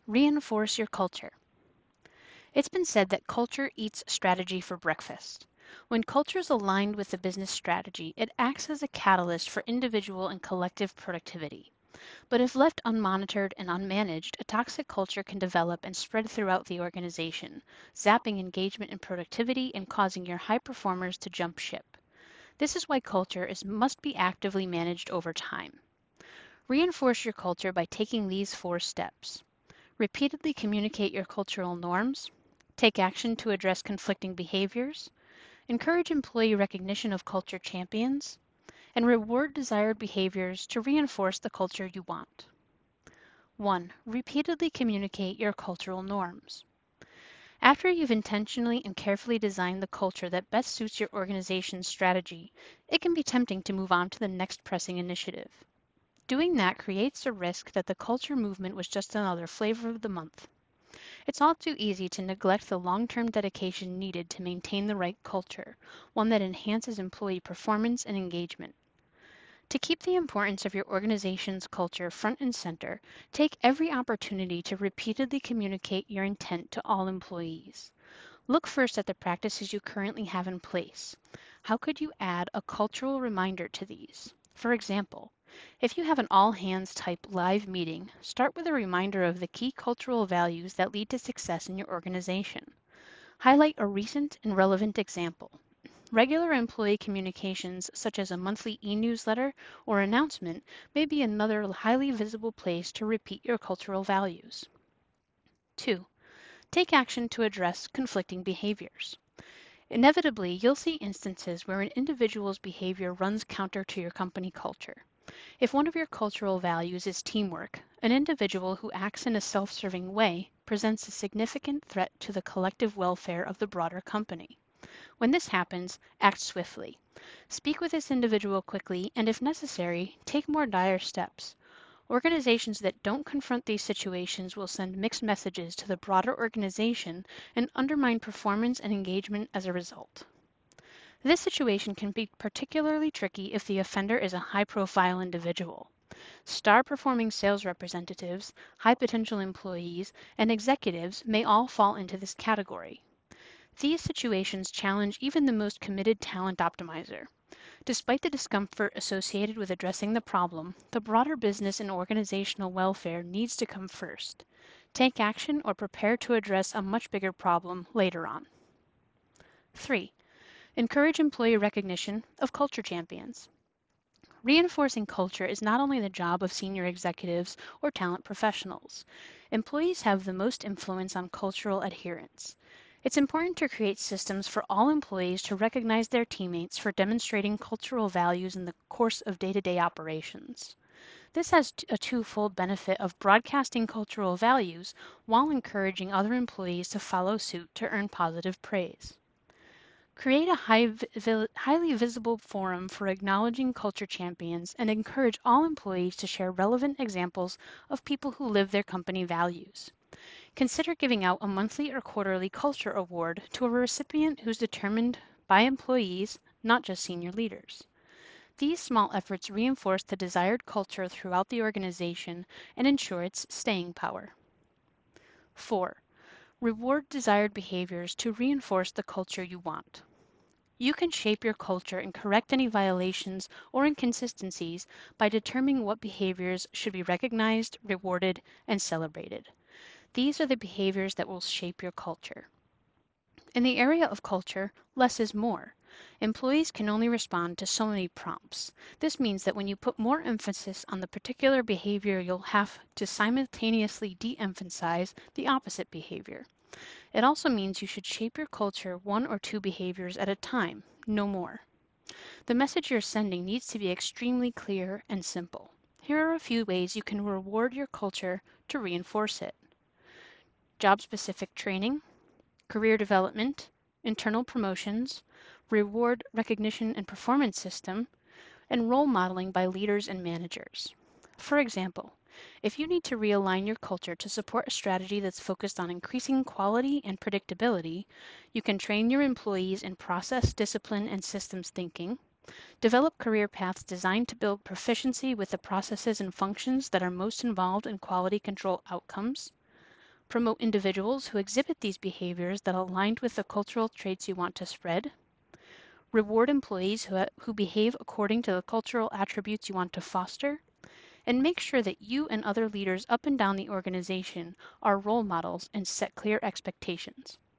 Reinforce your culture. It's been said that culture eats strategy for breakfast. When culture is aligned with the business strategy, it acts as a catalyst for individual and collective productivity. But if left unmonitored and unmanaged, a toxic culture can develop and spread throughout the organization, zapping engagement and productivity and causing your high performers to jump ship. This is why must be actively managed over time. Reinforce your culture by taking these 4 steps. Repeatedly communicate your cultural norms. Take action to address conflicting behaviors. Encourage employee recognition of culture champions. And reward desired behaviors to reinforce the culture you want. 1. Repeatedly communicate your cultural norms. After you've intentionally and carefully designed the culture that best suits your organization's strategy, it can be tempting to move on to the next pressing initiative. Doing that creates a risk that the culture movement was just another flavor of the month. It's all too easy to neglect the long-term dedication needed to maintain the right culture, one that enhances employee performance and engagement. To keep the importance of your organization's culture front and center, take every opportunity to repeatedly communicate your intent to all employees. Look first at the practices you currently have in place. How could you add a cultural reminder to these? For example, if you have an all-hands type live meeting, start with a reminder of the key cultural values that lead to success in your organization. Highlight a recent and relevant example. Regular employee communications, such as a monthly e-newsletter or announcement, may be another highly visible place to repeat your cultural values. 2. Take action to address conflicting behaviors. Inevitably, you'll see instances where an individual's behavior runs counter to your company culture. If one of your cultural values is teamwork, an individual who acts in a self-serving way presents a significant threat to the collective welfare of the broader company. When this happens, act swiftly. Speak with this individual quickly, and if necessary, take more dire steps. Organizations that don't confront these situations will send mixed messages to the broader organization and undermine performance and engagement as a result. This situation can be particularly tricky if the offender is a high-profile individual. Star-performing sales representatives, high-potential employees, and executives may all fall into this category. These situations challenge even the most committed talent optimizer. Despite the discomfort associated with addressing the problem, the broader business and organizational welfare needs to come first. Take action or prepare to address a much bigger problem later on. 3. Encourage employee recognition of culture champions. Reinforcing culture is not only the job of senior executives or talent professionals. Employees have the most influence on cultural adherence. It's important to create systems for all employees to recognize their teammates for demonstrating cultural values in the course of day-to-day operations. This has a twofold benefit of broadcasting cultural values while encouraging other employees to follow suit to earn positive praise. Create a highly visible forum for acknowledging culture champions and encourage all employees to share relevant examples of people who live their company values. Consider giving out a monthly or quarterly culture award to a recipient who's determined by employees, not just senior leaders. These small efforts reinforce the desired culture throughout the organization and ensure its staying power. 4. Reward desired behaviors to reinforce the culture you want. You can shape your culture and correct any violations or inconsistencies by determining what behaviors should be recognized, rewarded, and celebrated. These are the behaviors that will shape your culture. In the area of culture, less is more. Employees can only respond to so many prompts. This means that when you put more emphasis on the particular behavior, you'll have to simultaneously de-emphasize the opposite behavior. It also means you should shape your culture 1 or 2 behaviors at a time, no more. The message you're sending needs to be extremely clear and simple. Here are a few ways you can reward your culture to reinforce it. Job-specific training, career development, internal promotions, reward recognition and performance system, and role modeling by leaders and managers. For example, if you need to realign your culture to support a strategy that's focused on increasing quality and predictability, you can train your employees in process, discipline, and systems thinking, develop career paths designed to build proficiency with the processes and functions that are most involved in quality control outcomes, Promote individuals who exhibit these behaviors that align with the cultural traits you want to spread. Reward employees who behave according to the cultural attributes you want to foster. And make sure that you and other leaders up and down the organization are role models and set clear expectations.